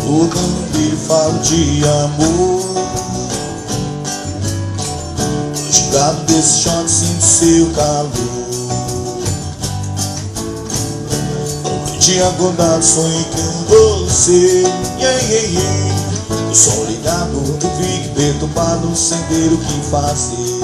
O canto falo de amor. Gado desse shot, sinto seu calor. Noite acordado, sonhei com você. O sol ligado, eu fico perturbado, sem ter o que fazer.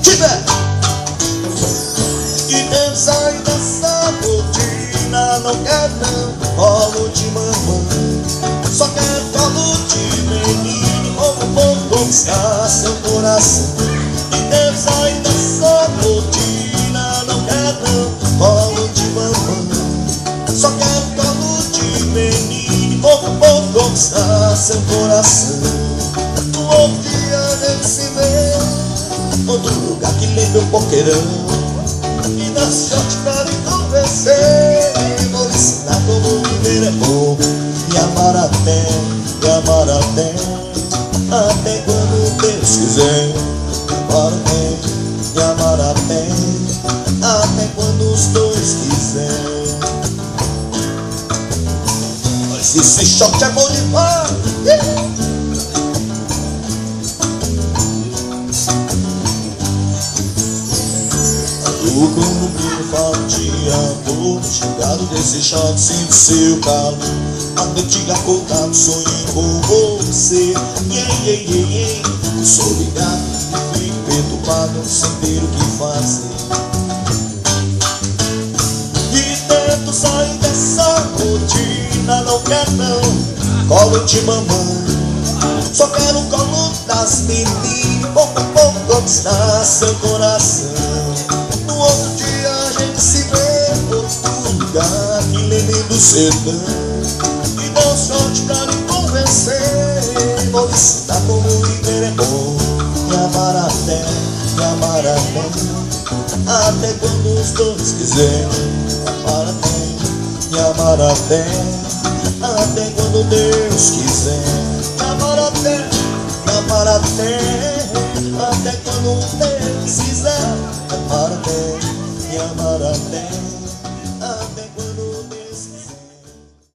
E deve sair dessa rotina. Não quero não, colo de mamãe. Só quero colo de menino. Vou conquistar seu coração. Deve sair dessa rotina. Não quero não, colo de mamãe. Só quero colo de menino. Vou conquistar seu coração. No outro dia a gente se vê, outro lugar que lembra um boqueirão. E dá sorte pra me convencer. Vou ensinar como viver é bom. E amar até quando Deus quiser. E amar até quando os dois quiserem. Mas esse shot é bom demais. Quando brinco falo de amor. Chegado desse shot, sinto seu calor. A noite acordado, sonhei com você. Sou ligado e fico perturbado, sem ter o que fazer. E tento sair dessa rotina. Não quero não, colo de mamãe. Só quero colo das meninas. Vou conquistar seu coração. No outro dia a gente se vê, outro lugar que lembre do sertão. E deu sorte pra me convencer. Vou ensinar como viver é bom. E amar até quando os dois quiserem. E amar até quando Deus quiser. E amar até quando Deus quiser. E amar até